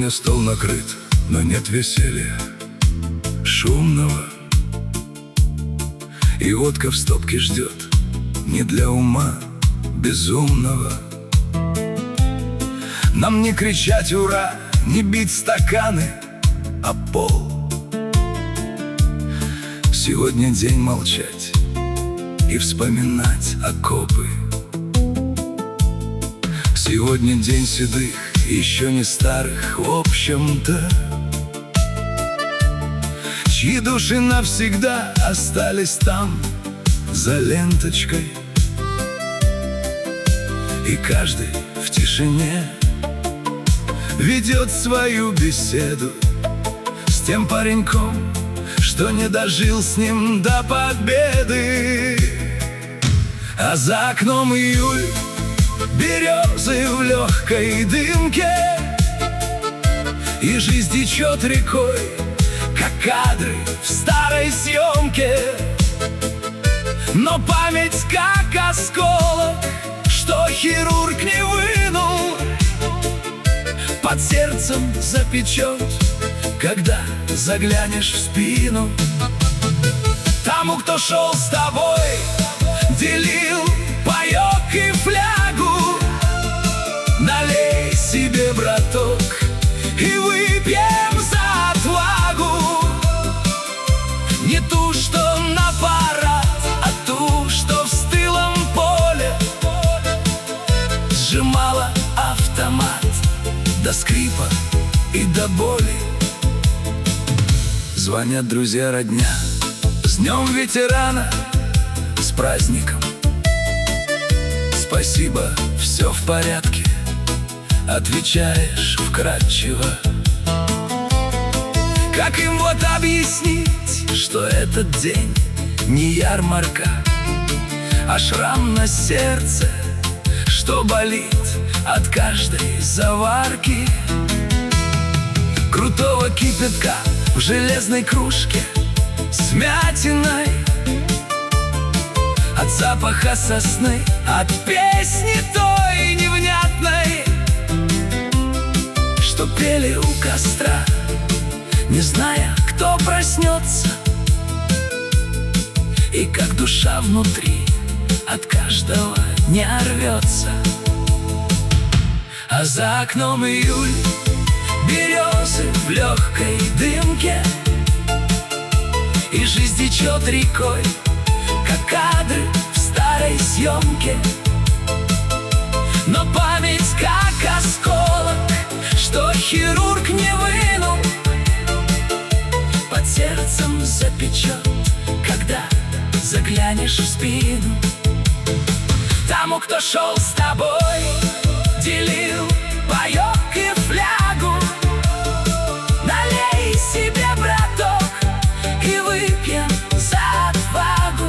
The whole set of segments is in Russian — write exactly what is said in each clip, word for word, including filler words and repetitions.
Сегодня стол накрыт, но нет веселья шумного, и водка в стопке ждет не для ума безумного. Нам не кричать «Ура!», не бить стаканы о пол. Сегодня день молчать и вспоминать окопы. Сегодня день седых, еще не старых, в общем-то, чьи души навсегда остались там, за ленточкой. И каждый в тишине ведет свою беседу с тем пареньком, что не дожил с ним до победы. А за окном июль, березы в легкой дымке, и жизнь течет рекой, как кадры в старой съемке. Но память как осколок, что хирург не вынул, под сердцем запечет, когда заглянешь в спину. Тому, кто шел с тобой, делил паёк и флягу. Налей себе, браток, и выпьем за отвагу. Не ту, что на парад, а ту, что в стылом поле сжимала автомат до скрипа и до боли. Звонят друзья, родня: с днем ветерана, с праздником. Спасибо, все в порядке, отвечаешь вкратчиво. Как им вот объяснить, что этот день не ярмарка, а шрам на сердце, что болит от каждой заварки? Крутого кипятка в железной кружке с мятиной, от запаха сосны, от песни той невнятной, что пели у костра, не зная, кто проснется, и как душа внутри от каждого дня рвется. А за окном июль, березы в легкой дымке, и жизнь течет рекой, как кадры в старой съемке. Но память как осколок, что хирург не вынул, под сердцем запечет, когда заглянешь в спину. Тому, кто шел с тобой, делил паёк и флягу. Налей себе, браток, и выпьем за отвагу.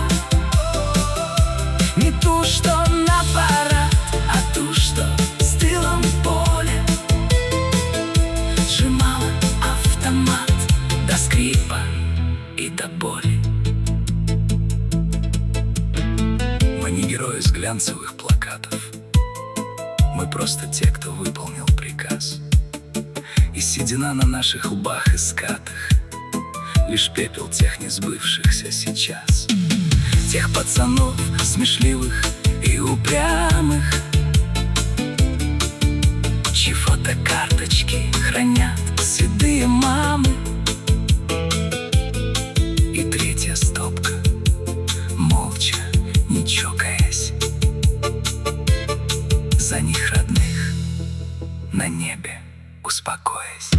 Не ту, что на парад, а ту, что в стылом поле сжимала автомат до скрипа и до боли. Мы не герои с глянцевых плакатов, мы просто те, кто выполнил приказ. И седина на наших лбах и скатах лишь пепел тех несбывшихся сейчас. Тех пацанов смешливых и упрямых, чьи фотокарточки хранят седые мамы. И третья стопка, молча, не чокаясь, за них родных на небе успокоясь.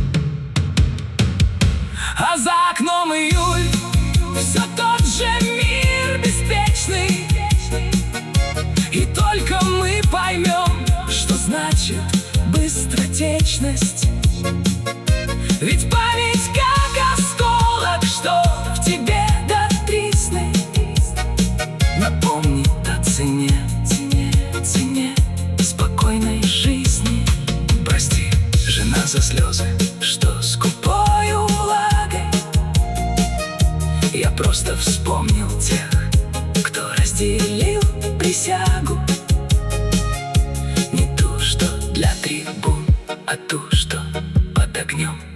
А за окном июль, все тот же мир беспечный, и только мы поймем, что значит быстротечность. Ведь память как осколок, что в тебе дотрисный, напомнит о цене, цене, цене спокойной жизни. Прости, жена, за слезы, что скупою влагой я просто вспомнил тех, кто разделил присягу. Не ту, что для трибун, а ту, что под огнем. огнем.